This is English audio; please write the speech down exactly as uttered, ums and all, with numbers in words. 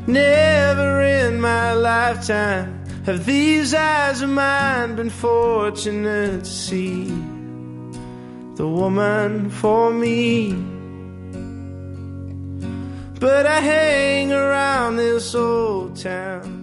Never in my lifetime have these eyes of mine been fortunate to see the woman for me. But I hang around this old town